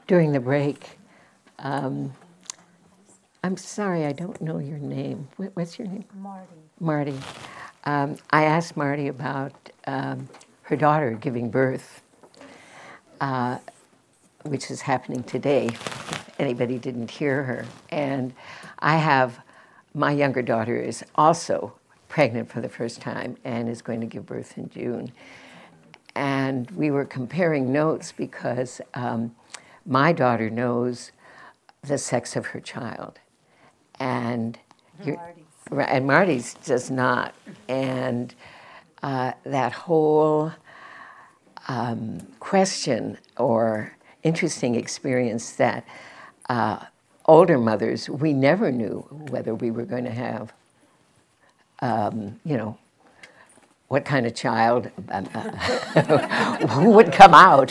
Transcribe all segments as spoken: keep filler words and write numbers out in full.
during the break, um, I'm sorry, I don't know your name. What, what's your name? Marty. Marty. Um, I asked Marty about um, her daughter giving birth, uh, which is happening today, if anybody didn't hear her. And I have, my younger daughter is also pregnant for the first time and is going to give birth in June. And we were comparing notes because um, my daughter knows the sex of her child. And Marty's. and Marty's does not. And uh, that whole um, question or interesting experience that uh, older mothers, we never knew whether we were going to have, um, you know, what kind of child um, uh, would come out.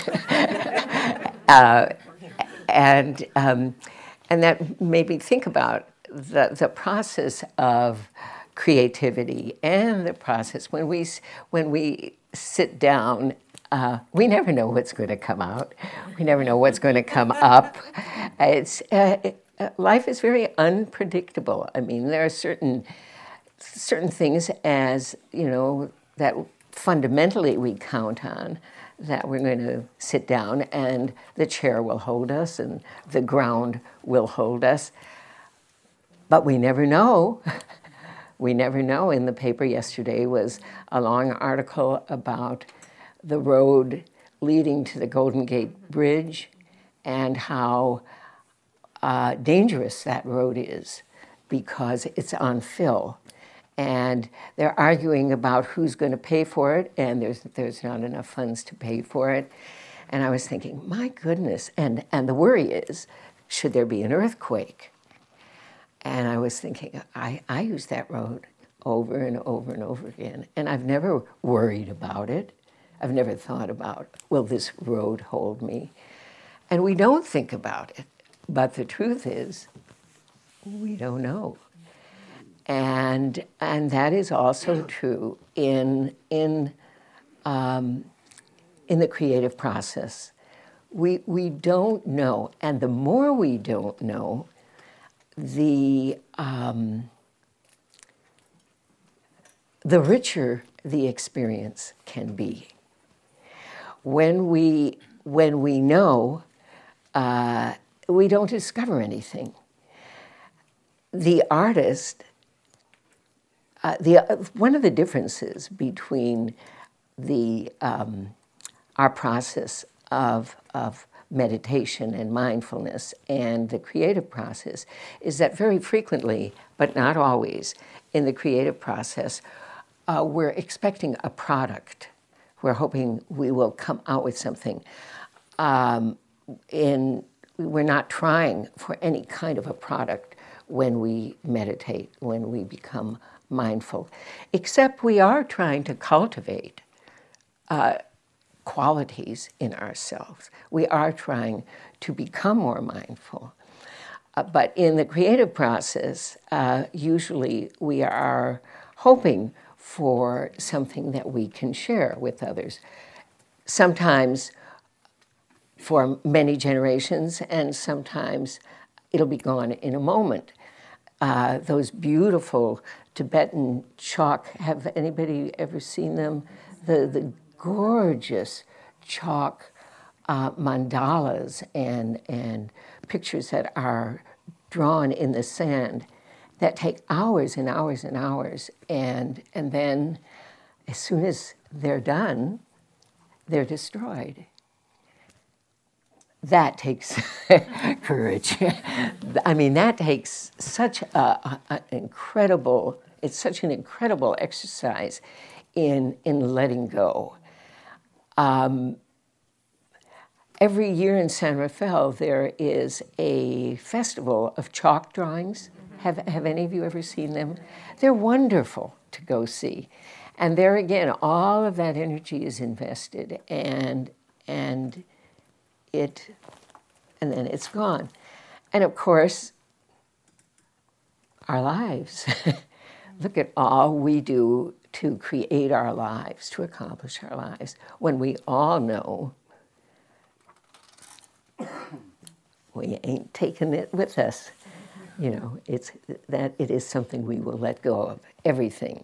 uh, and, um, and that made me think about the, the process of creativity and the process when we, when we sit down, uh, we never know what's going to come out. We never know what's going to come up. It's, uh, it, uh, life is very unpredictable. I mean, there are certain, certain things as, you know, that fundamentally we count on, that we're going to sit down and the chair will hold us and the ground will hold us. But we never know. We never know. In the paper yesterday was a long article about the road leading to the Golden Gate Bridge and how uh, dangerous that road is because it's on fill. And they're arguing about who's going to pay for it, and there's there's not enough funds to pay for it. And I was thinking, my goodness, and, and the worry is, should there be an earthquake? And I was thinking, I, I use that road over and over and over again, and I've never worried about it. I've never thought about, will this road hold me? And we don't think about it, but the truth is, we don't know. And and that is also true in in um, in the creative process. We we don't know, and the more we don't know, the um, the richer the experience can be. When we when we know, uh, we don't discover anything. The artist. Uh, the, uh, one of the differences between the, um, our process of, of meditation and mindfulness and the creative process is that very frequently, but not always, in the creative process, uh, we're expecting a product. We're hoping we will come out with something. Um, in, we're not trying for any kind of a product when we meditate, when we become mindful, except we are trying to cultivate uh, qualities in ourselves. We are trying to become more mindful. Uh, but in the creative process, uh, usually we are hoping for something that we can share with others. Sometimes for many generations, and sometimes it'll be gone in a moment. Uh, those beautiful Tibetan chalk, have anybody ever seen them? The, the gorgeous chalk uh, mandalas and, and pictures that are drawn in the sand that take hours and hours and hours. And, and then as soon as they're done, they're destroyed. That takes courage. I mean, that takes such a, an incredible, it's such an incredible exercise in, in letting go. Um, every year in San Rafael, there is a festival of chalk drawings. Have, have any of you ever seen them? They're wonderful to go see. And there again, all of that energy is invested, and, and it, and then it's gone. And of course, our lives. Look at all we do to create our lives, to accomplish our lives, when we all know we ain't taking it with us. You know, it's that it is something we will let go of. Everything.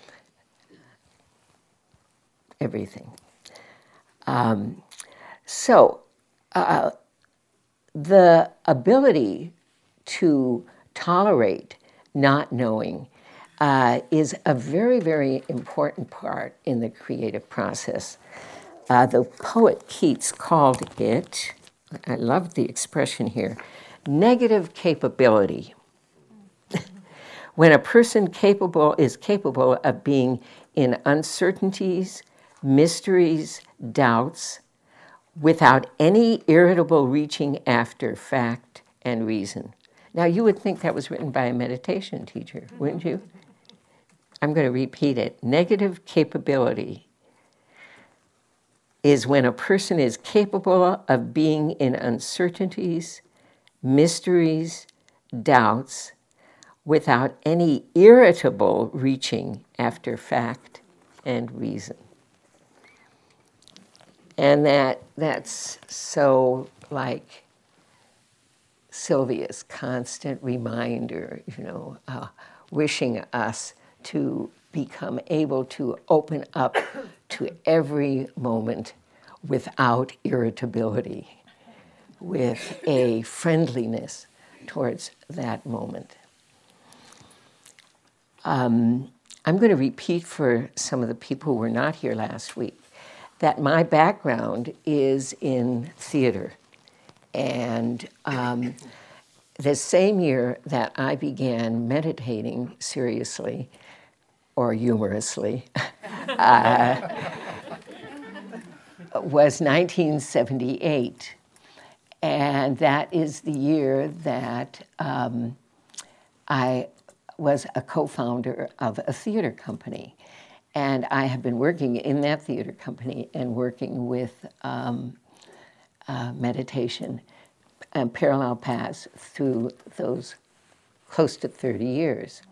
Everything. Um, so, uh, the ability to tolerate not knowing uh, is a very, very important part in the creative process. Uh, the poet Keats called it, I love the expression here, negative capability. When a person capable is capable of being in uncertainties, mysteries, doubts, without any irritable reaching after fact and reason. Now, you would think that was written by a meditation teacher, wouldn't you? I'm going to repeat it. Negative capability is when a person is capable of being in uncertainties, mysteries, doubts, without any irritable reaching after fact and reason. And that that's so like Sylvia's constant reminder, you know, uh, wishing us to become able to open up to every moment without irritability, with a friendliness towards that moment. Um, I'm going to repeat for some of the people who were not here last week that my background is in theater. And um, the same year that I began meditating seriously, or humorously, uh, was nineteen seventy-eight. And that is the year that um, I was a co-founder of a theater company. And I have been working in that theater company and working with um, uh, meditation and parallel paths through those close to thirty years.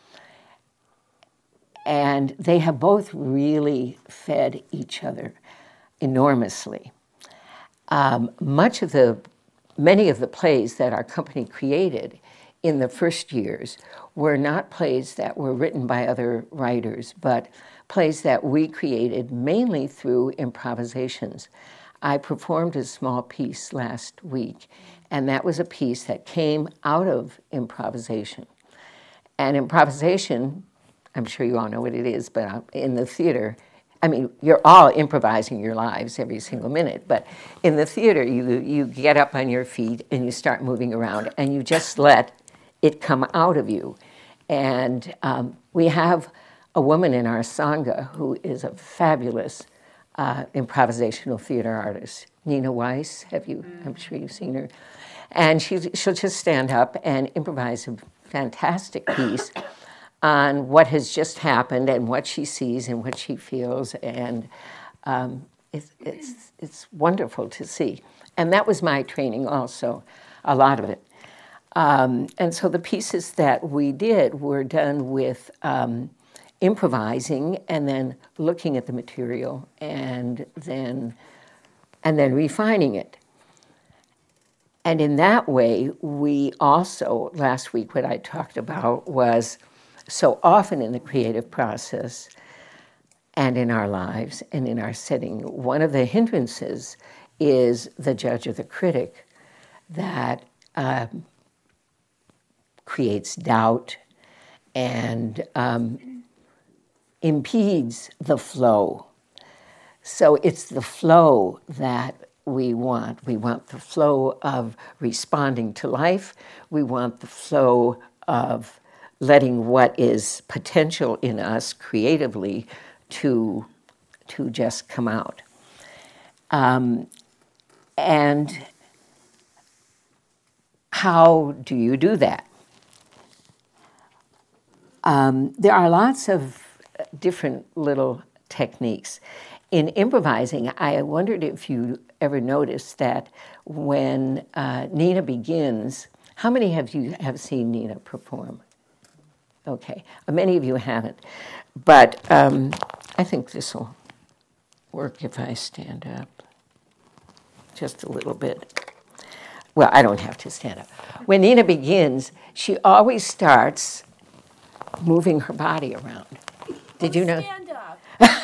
And they have both really fed each other enormously. Um, much of the, many of the plays that our company created in the first years were not plays that were written by other writers, but plays that we created mainly through improvisations. I performed a small piece last week, and that was a piece that came out of improvisation. And improvisation, I'm sure you all know what it is, but in the theater, I mean, you're all improvising your lives every single minute, but in the theater, you, you get up on your feet and you start moving around, and you just let it come out of you. And um, we have a woman in our Sangha who is a fabulous uh, improvisational theater artist, Nina Weiss. Have you? Mm. I'm sure you've seen her. And she, she'll just stand up and improvise a fantastic piece on what has just happened and what she sees and what she feels. And um, it's, it's, it's wonderful to see. And that was my training also, a lot of it. Um, and so the pieces that we did were done with um, improvising and then looking at the material and then and then refining it. And in that way, we also, last week what I talked about was so often in the creative process and in our lives and in our setting, one of the hindrances is the judge or the critic that uh, creates doubt and um, impedes the flow. So it's the flow that we want. We want the flow of responding to life. We want the flow of letting what is potential in us creatively to, to just come out. Um, and how do you do that? Um, there are lots of different little techniques. In improvising, I wondered if you ever noticed that when uh, Nina begins, how many of you have seen Nina perform? Okay, many of you haven't. But um, I think this will work if I stand up just a little bit. well, I don't have to stand up. When Nina begins, she always starts moving her body around. Did you know? Stand up.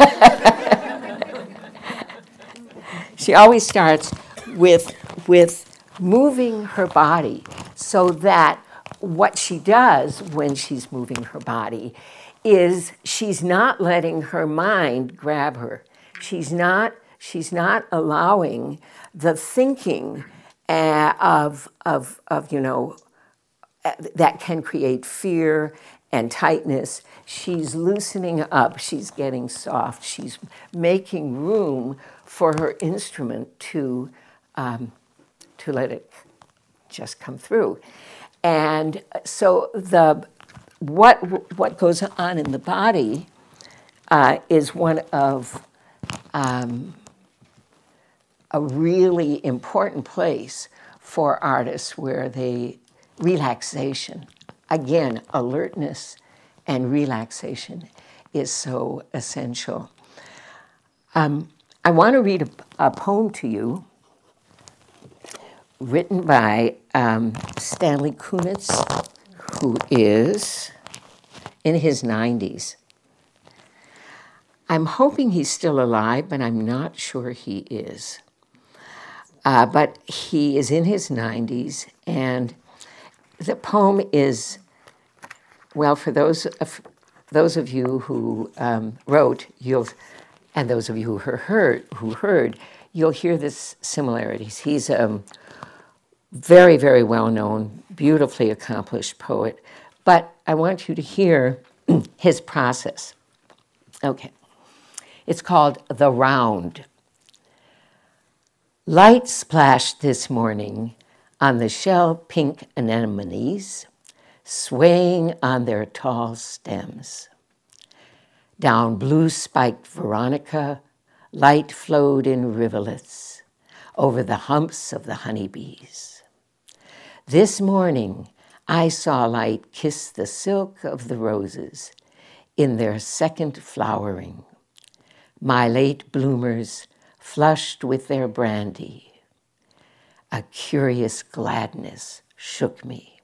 She always starts with, with moving her body so that what she does when she's moving her body is she's not letting her mind grab her. She's not, she's not allowing the thinking uh, of, of, of, you know, uh, that can create fear and tightness. She's loosening up, she's getting soft, she's making room for her instrument to, um, to let it just come through. And so the what what goes on in the body uh, is one of um, a really important place for artists where they relaxation, again, alertness and relaxation is so essential. Um, I want to read a, a poem to you written by um, Stanley Kunitz, who is in his nineties. I'm hoping he's still alive, but I'm not sure he is. Uh, but he is in his nineties, and the poem is, well, for those of, those of you who um, wrote, you'll, and those of you who heard, who heard, you'll hear this similarities. He's a very, very well-known, beautifully accomplished poet, but I want you to hear his process. Okay. It's called The Round. Light splashed this morning on the shell-pink anemones, swaying on their tall stems. Down blue-spiked veronica, light flowed in rivulets over the humps of the honeybees. This morning, I saw light kiss the silk of the roses in their second flowering. My late bloomers flushed with their brandy. A curious gladness shook me.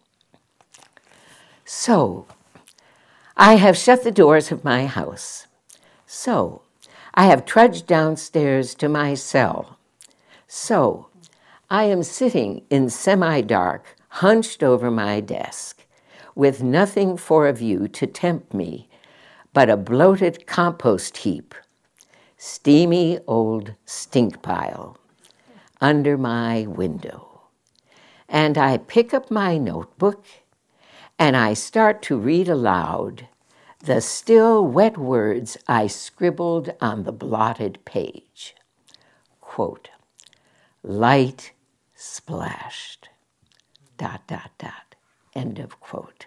So, I have shut the doors of my house. So, I have trudged downstairs to my cell. So, I am sitting in semi-dark, hunched over my desk, with nothing for a view to tempt me but a bloated compost heap, steamy old stink pile, under my window. And I pick up my notebook and I start to read aloud the still wet words I scribbled on the blotted page. Quote, light splashed, dot, dot, dot, end of quote.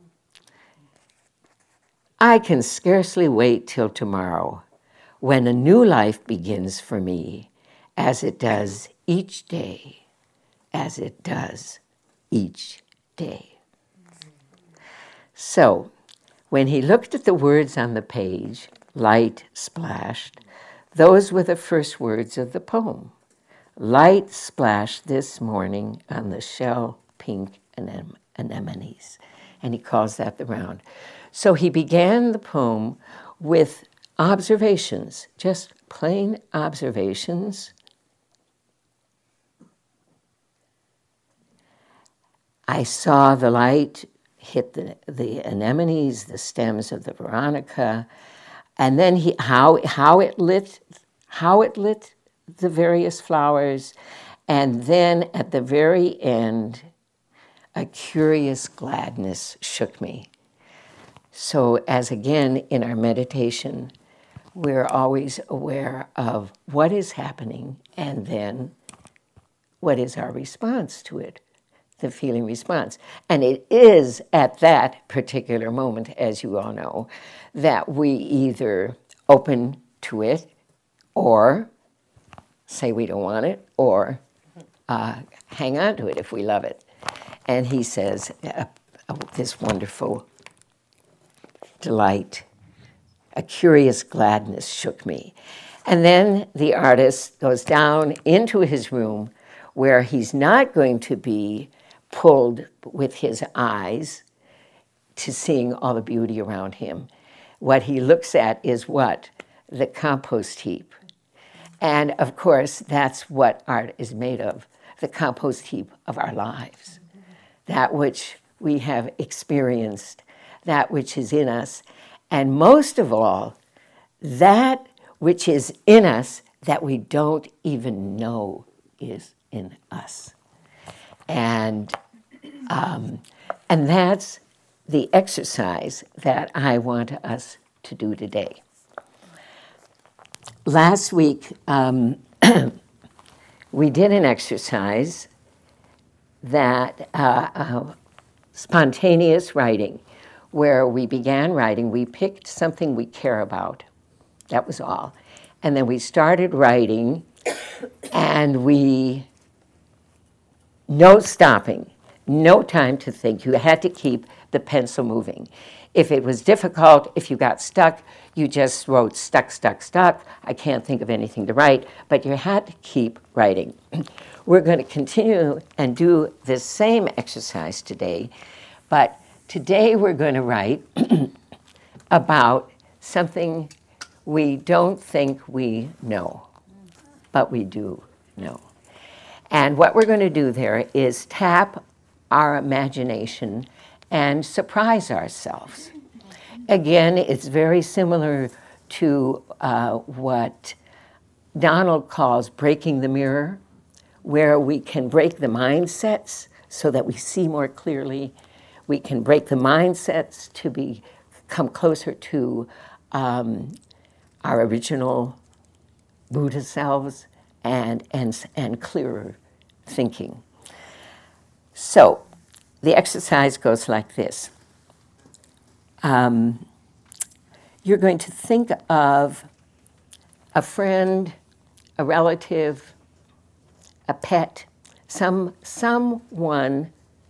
I can scarcely wait till tomorrow when a new life begins for me, as it does each day, as it does each day. So, when he looked at the words on the page, light splashed, those were the first words of the poem. Light splashed this morning on the shell-pink anem- anemones. And he calls that the round. So he began the poem with observations, just plain observations. I saw the light hit the, the anemones, the stems of the veronica, and then he how how it lit how it lit the various flowers, and then at the very end, a curious gladness shook me. So as again in our meditation, we're always aware of what is happening and then what is our response to it, the feeling response. And it is at that particular moment, as you all know, that we either open to it or say we don't want it or uh, hang on to it if we love it. And he says, uh, uh, this wonderful delight, a curious gladness shook me. And then the artist goes down into his room where he's not going to be pulled with his eyes to seeing all the beauty around him. What he looks at is what? The compost heap. And of course, that's what art is made of, the compost heap of our lives. That which we have experienced, that which is in us, and most of all, that which is in us that we don't even know is in us. And, um, and that's the exercise that I want us to do today. Last week, um, we did an exercise that uh, uh, spontaneous writing, where we began writing. We picked something we care about. That was all. And then we started writing, and we, no stopping, no time to think. You had to keep the pencil moving. If it was difficult, if you got stuck, you just wrote stuck, stuck, stuck. I can't think of anything to write, but you had to keep writing. We're going to continue and do the same exercise today, but today we're going to write about something we don't think we know, but we do know. And what we're going to do there is tap our imagination and surprise ourselves. Again, it's very similar to uh, what Donald calls breaking the mirror, where we can break the mindsets so that we see more clearly. We can break the mindsets to be, come closer to um, our original Buddha selves and, and, and clearer thinking. So the exercise goes like this. Um, you're going to think of a friend, a relative, a pet, some someone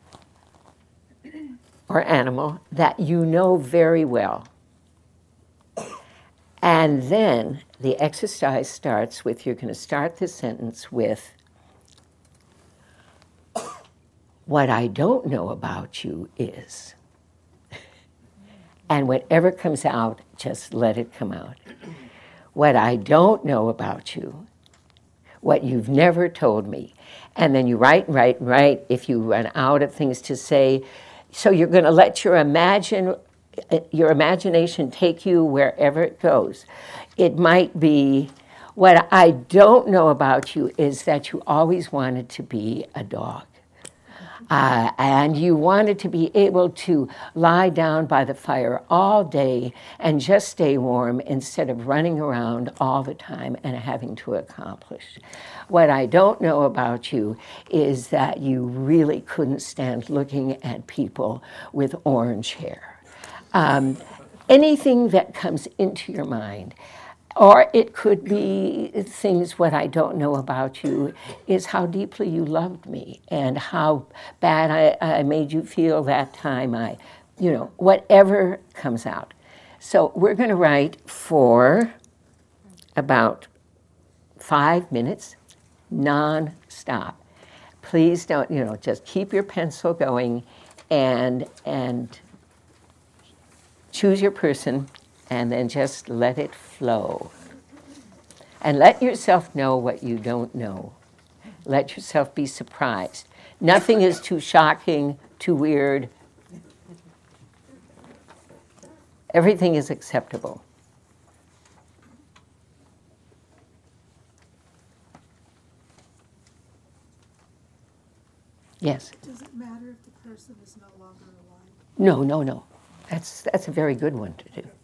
or animal that you know very well. And then the exercise starts with, you're going to start the sentence with, what I don't know about you is. And whatever comes out, just let it come out. What I don't know about you, what you've never told me. And then you write and write and write if you run out of things to say. So you're going to let your imagine, your imagination take you wherever it goes. It might be, what I don't know about you is that you always wanted to be a dog. Uh, and you wanted to be able to lie down by the fire all day and just stay warm instead of running around all the time and having to accomplish. What I don't know about you is that you really couldn't stand looking at people with orange hair. Um, anything that comes into your mind. Or it could be things, what I don't know about you is how deeply you loved me and how bad I, I made you feel that time. I, you know, whatever comes out. So we're going to write for about five minutes, non-stop. Please don't, you know, just keep your pencil going and, and choose your person and then just let it flow. And let yourself know what you don't know. Let yourself be surprised. Nothing is too shocking, too weird. Everything is acceptable. Yes? Does it matter if the person is no longer alive? No, no, no. That's, that's a very good one to do.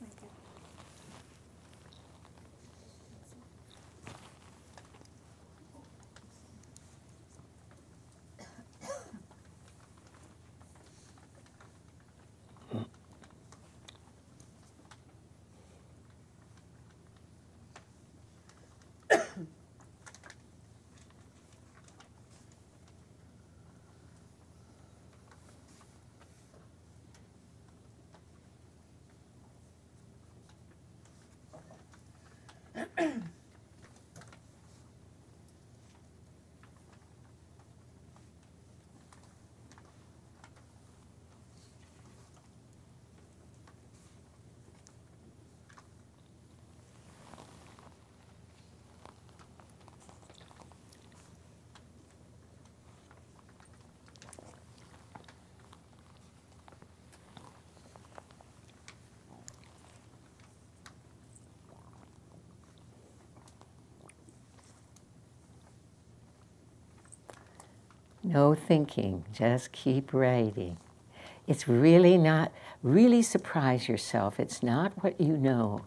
No thinking, just keep writing. It's really not, really surprise yourself. It's not what you know.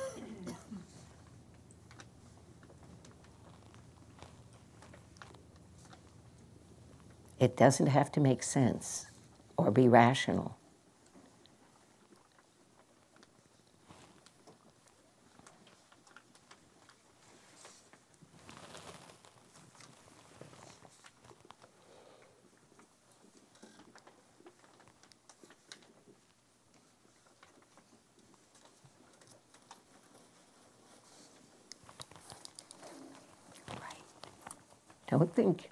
It doesn't have to make sense or be rational. Don't think.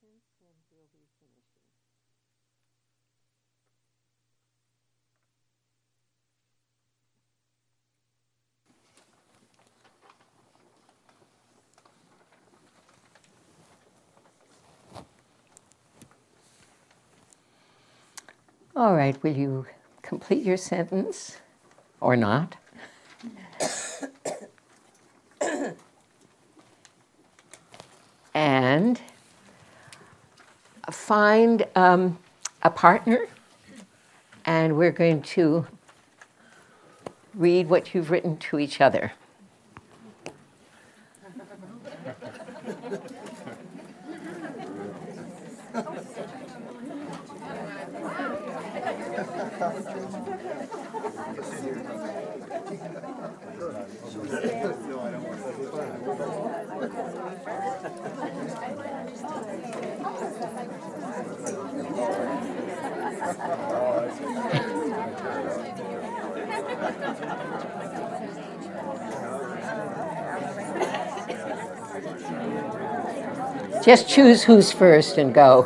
sentence and we'll be finishing. All right, will you complete your sentence or not? And find um, a partner, and we're going to read what you've written to each other. Just choose who's first and go.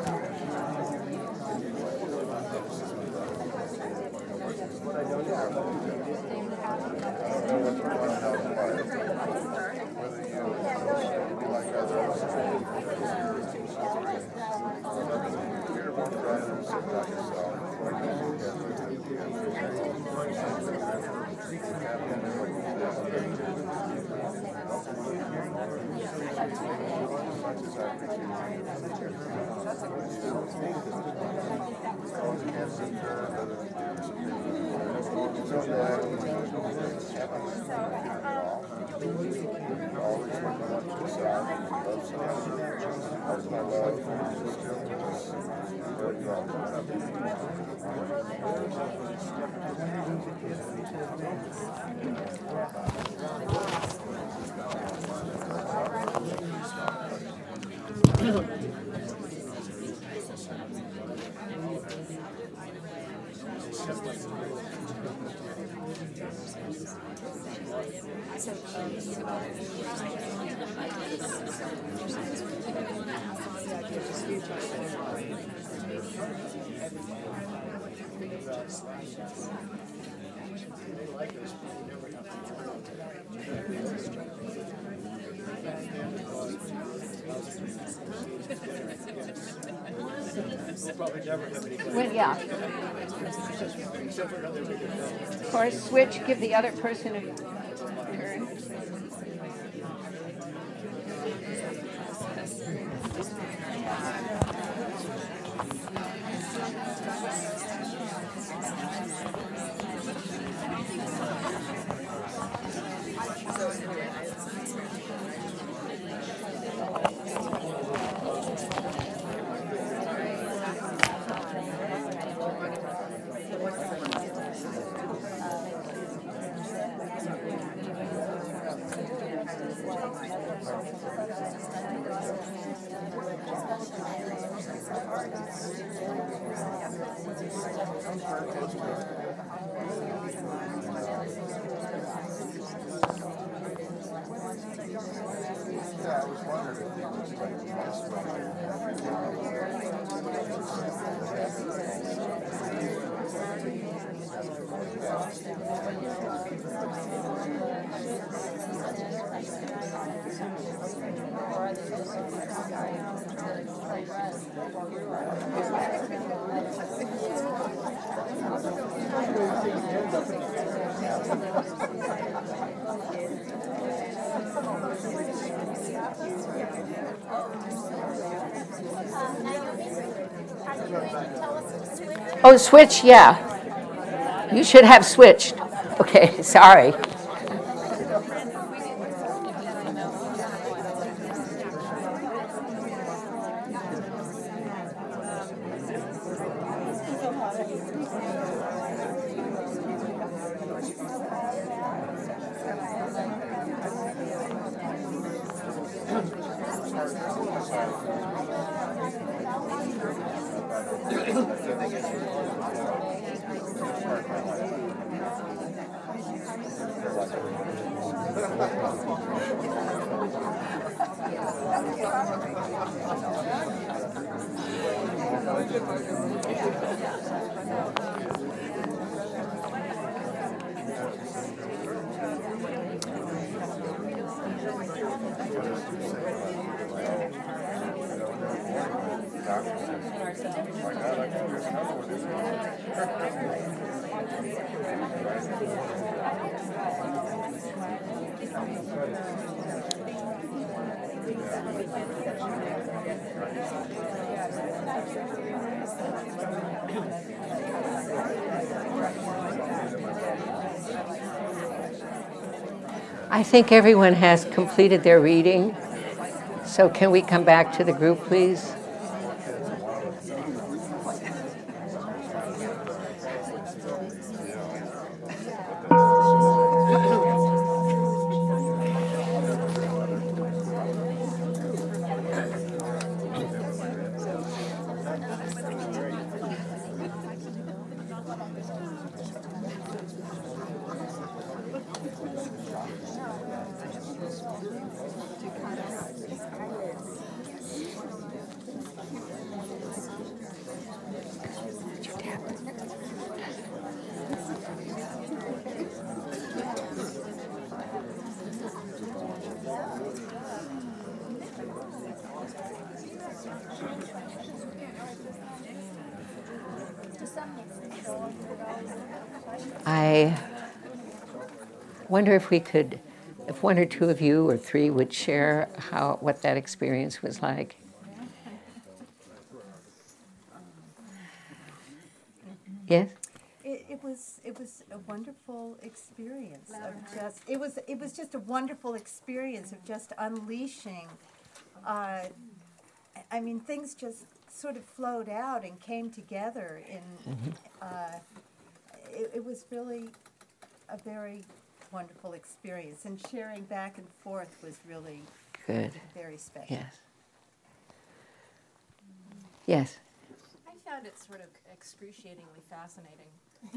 Well, yeah. Or switch, give the other person a turn. Oh, switch, yeah. You should have switched. Okay, sorry. I think everyone has completed their reading. So can we come back to the group, please? I wonder if we could, if one or two of you or three would share how what that experience was like. Yes? It, it was it was a wonderful experience of just it was it was just a wonderful experience of just unleashing. Uh, I mean, things just sort of flowed out and came together. In Mm-hmm. uh, it, it was really a very wonderful experience, and sharing back and forth was really Good. very special. Yes. Yes. I found it sort of excruciatingly fascinating.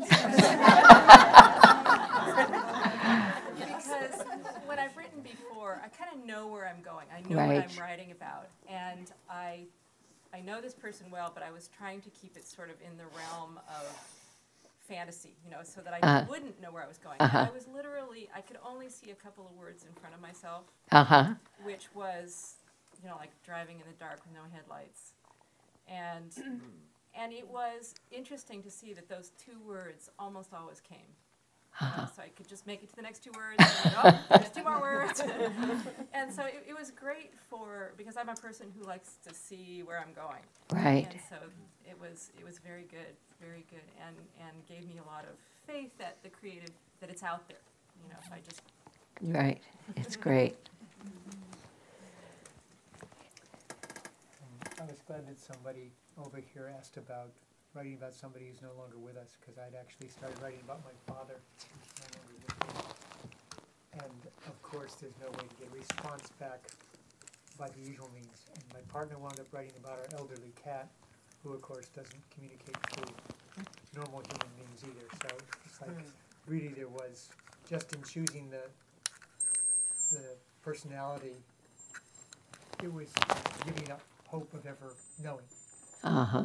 Because when I've written before, I kind of know where I'm going. I know Right. what I'm writing about. And I I know this person well, but I was trying to keep it sort of in the realm of fantasy, you know, so that I Uh-huh. wouldn't know where I was going. Uh-huh. I was literally, I could only see a couple of words in front of myself, Uh-huh. which was, you know, like driving in the dark with no headlights. And and it was interesting to see that those two words almost always came. You know, so I could just make it to the next two words, and oh, there's two more words. And so it, it was great for, because I'm a person who likes to see where I'm going. Right. And so it was it was very good, very good, and, and gave me a lot of faith that the creative, that it's out there. You know, if I just Right. It's great. I was glad that somebody over here asked about writing about somebody who's no longer with us, because I'd actually started writing about my father, who's no longer with me. And of course, there's no way to get a response back by the usual means. And my partner wound up writing about our elderly cat, who of course doesn't communicate through normal human beings either. So it's like, really there was, just in choosing the, the personality, it was giving up hope of ever knowing. Uh-huh.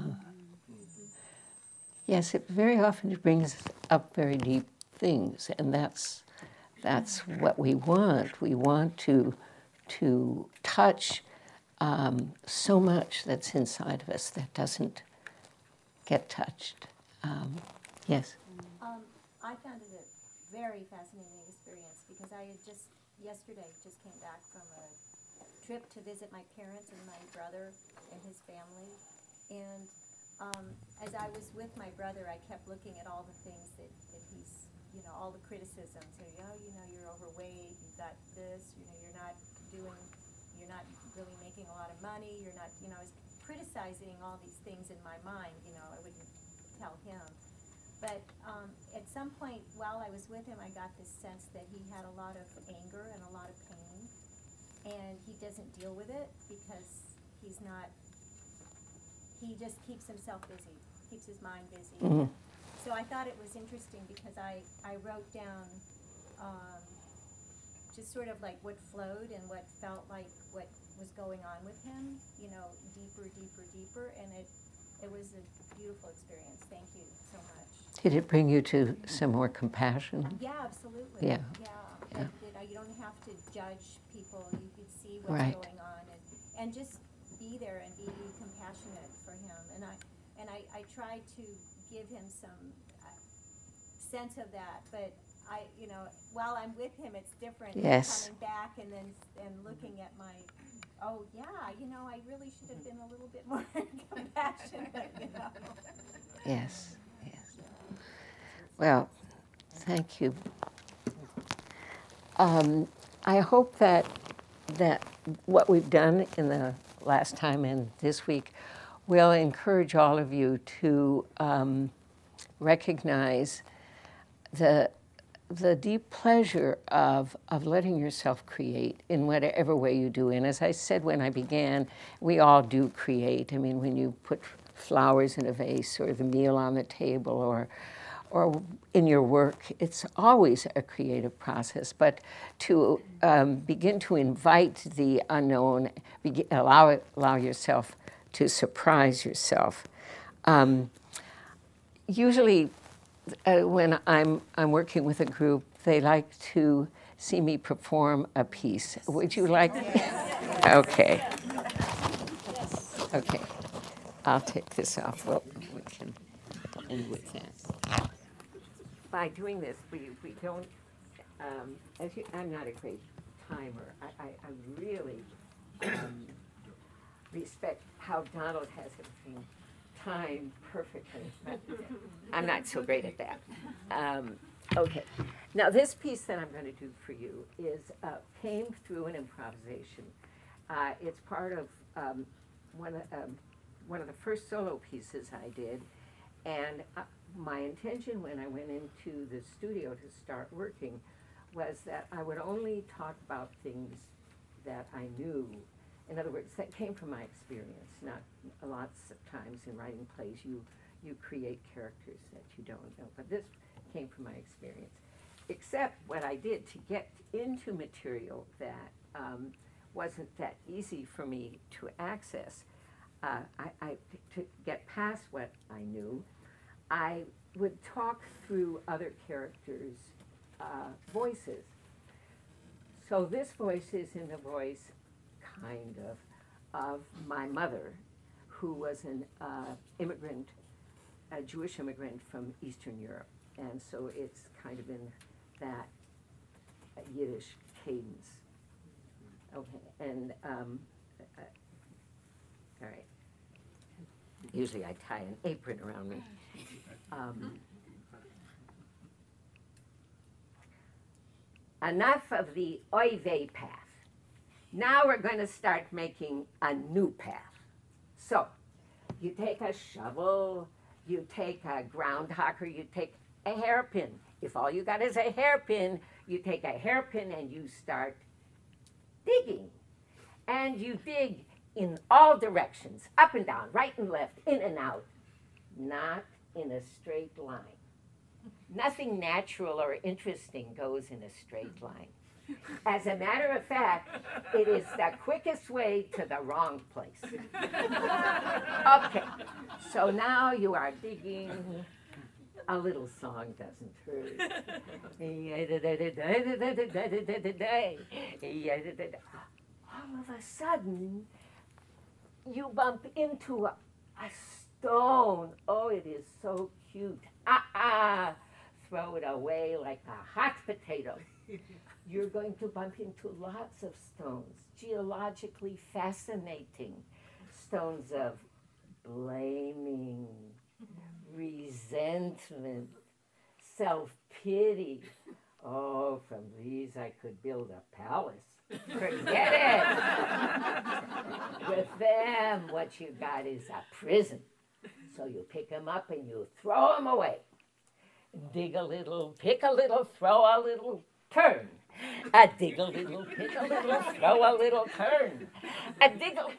Yes, it very often it brings up very deep things, and that's that's what we want. We want to to touch um, so much that's inside of us that doesn't get touched. Um, yes. Um, I found it a very fascinating experience because I had just, yesterday, just came back from a trip to visit my parents and my brother and his family. And um, as I was with my brother, I kept looking at all the things that, that he's, you know, all the criticisms. So, you know, you know, you're overweight, you've got this, you know, you're not doing, you're not really making a lot of money, you're not, you know, I was criticizing all these things in my mind, you know, I wouldn't tell him. But um, at some point while I was with him, I got this sense that he had a lot of anger and a lot of pain, and he doesn't deal with it because he's not, he just keeps himself busy, keeps his mind busy. Mhm. So I thought it was interesting because I, I wrote down um, just sort of like what flowed and what felt like what was going on with him, you know, deeper, deeper, deeper, and it it was a beautiful experience. Thank you so much. Did it bring you to some more compassion? Yeah, absolutely. Yeah. Yeah. Yeah. That, that, uh, you don't have to judge people. You can see what's Right. going on, and, and just be there and be compassionate for him. And I and I, I try to give him some uh, sense of that. But I, you know, while I'm with him, it's different. Yes. Coming back and then and looking at my, oh yeah, you know, I really should have been a little bit more compassionate. You know. Yes, yes. Well, thank you. Um, I hope that that what we've done in the last time and this week will encourage all of you to um, recognize the the deep pleasure of of letting yourself create in whatever way you do. And as I said when I began, we all do create. I mean, when you put flowers in a vase or the meal on the table or or in your work, it's always a creative process. But to um, begin to invite the unknown, begin, allow, allow yourself to surprise yourself. Um, usually uh, when I'm, I'm working with a group, they like to see me perform a piece. Would you like? Okay. Okay. I'll take this off. Well, we can end with that. By doing this, we, we don't, um, as you, I'm not a great timer. I, I, I really um, respect how Donald has everything timed perfectly. But I'm not so great at that. Um, okay. Now, this piece that I'm going to do for you is uh, came through an improvisation. Uh, it's part of um, one, um, one of the first solo pieces I did. And uh, my intention when I went into the studio to start working was that I would only talk about things that I knew. In other words, that came from my experience. Not lots of times in writing plays you you create characters that you don't know, but this came from my experience. Except what I did to get into material that um, wasn't that easy for me to access. Uh, I, I to get past what I knew, I would talk through other characters' uh, voices. So this voice is in the voice, kind of, of my mother, who was an uh, immigrant, a Jewish immigrant from Eastern Europe. And so it's kind of in that uh, Yiddish cadence. Okay, and, um, uh, all right. Usually I tie an apron around me. Um, enough of the oy vey path. Now we're going to start making a new path. So, you take a shovel, you take a groundhogger, you take a hairpin. If all you got is a hairpin, you take a hairpin and you start digging. And you dig in all directions, up and down, right and left, in and out, not in a straight line. Nothing natural or interesting goes in a straight line. As a matter of fact, it is the quickest way to the wrong place. Okay, so now you are digging. A little song doesn't hurt. All of a sudden, you bump into a, a stone. Oh, it is so cute. Ah, ah. Throw it away like a hot potato. You're going to bump into lots of stones, geologically fascinating stones of blaming, resentment, self-pity. Oh, from these I could build a palace. Forget it. With them, what you got is a prison. So you pick them up and you throw them away. Dig a little, pick a little, throw a little, turn. A dig a little, pick a little, throw a little, turn. A dig a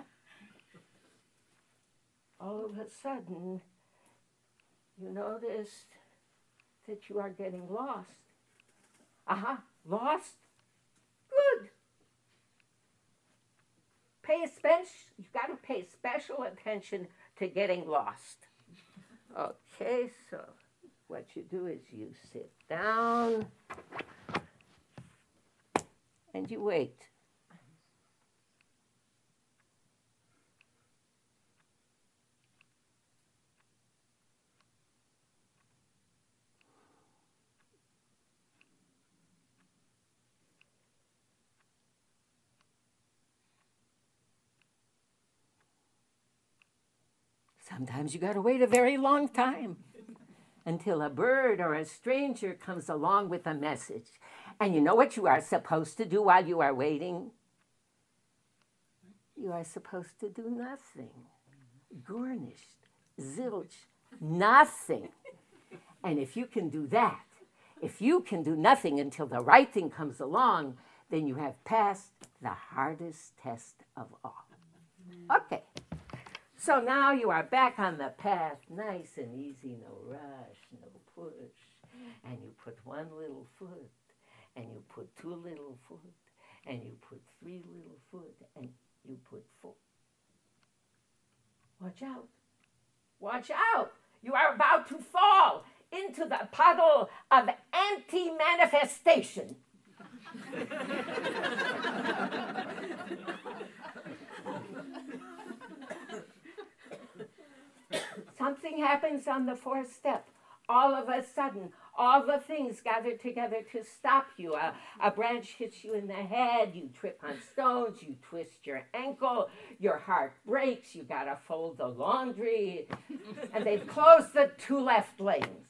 All of a sudden, you noticed that you are getting lost. Uh-huh, lost? Good. Pay a special, you've got to pay special attention to getting lost. Okay, so what you do is you sit down and you wait. Sometimes you got to wait a very long time until a bird or a stranger comes along with a message. And you know what you are supposed to do while you are waiting? You are supposed to do nothing. Garnished, zilch, nothing. And if you can do that, if you can do nothing until the right thing comes along, then you have passed the hardest test of all. Okay. So now you are back on the path, nice and easy, no rush, no push. And you put one little foot, and you put two little foot, and you put three little foot, and you put four. Watch out. Watch out. You are about to fall into the puddle of anti-manifestation. Something happens on the fourth step. All of a sudden, all the things gather together to stop you. A, a branch hits you in the head, you trip on stones, you twist your ankle, your heart breaks, you gotta fold the laundry, and they've closed the two left lanes.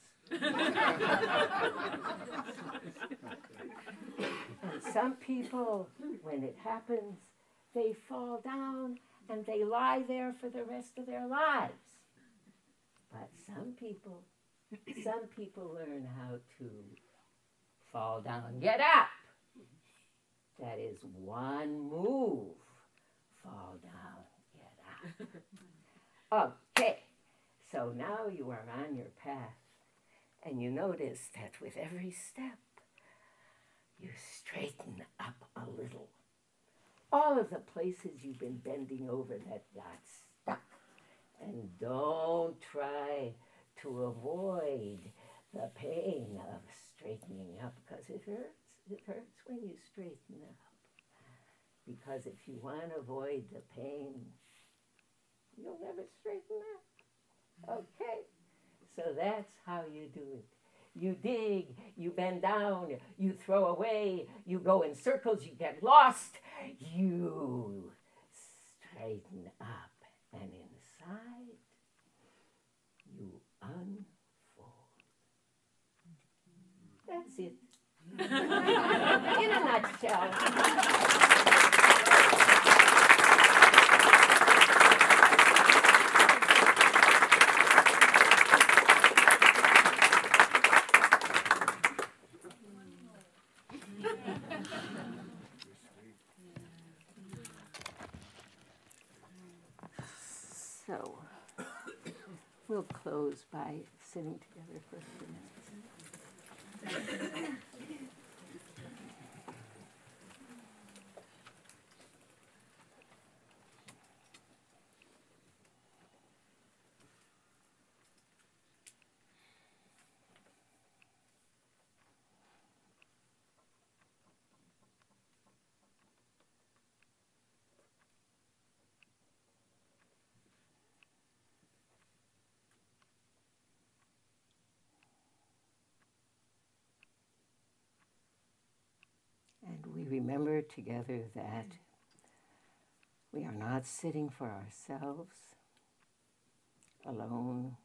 And some people, when it happens, they fall down and they lie there for the rest of their lives. But some people, some people learn how to fall down, get up. That is one move. Fall down, get up. Okay, so now you are on your path, and you notice that with every step, you straighten up a little. All of the places you've been bending over that got stuck. And don't try to avoid the pain of straightening up, because it hurts. It hurts when you straighten up. Because if you want to avoid the pain, you'll never straighten up. Okay? So that's how you do it. You dig, you bend down, you throw away, you go in circles, you get lost, you straighten up, and inside you unfold. That's it. In a nutshell. So, we'll close by sitting together for a few minutes. And we remember together that we are not sitting for ourselves, alone,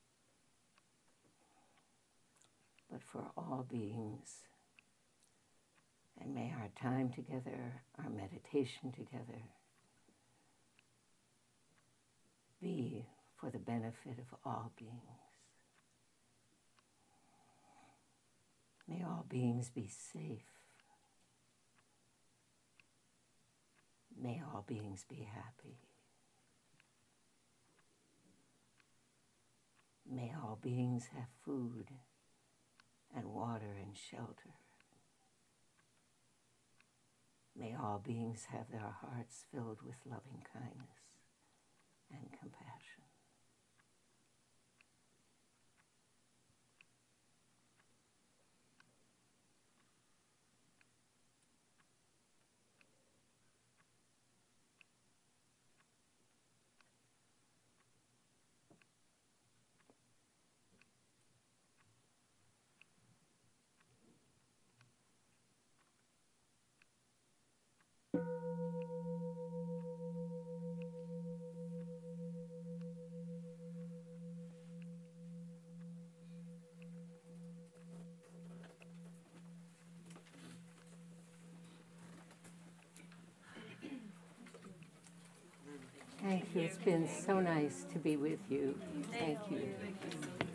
but for all beings. And may our time together, our meditation together, be for the benefit of all beings. May all beings be safe. May all beings be happy. May all beings have food and water and shelter. May all beings have their hearts filled with loving kindness and compassion. you. It's been so nice to be with you. Thank you.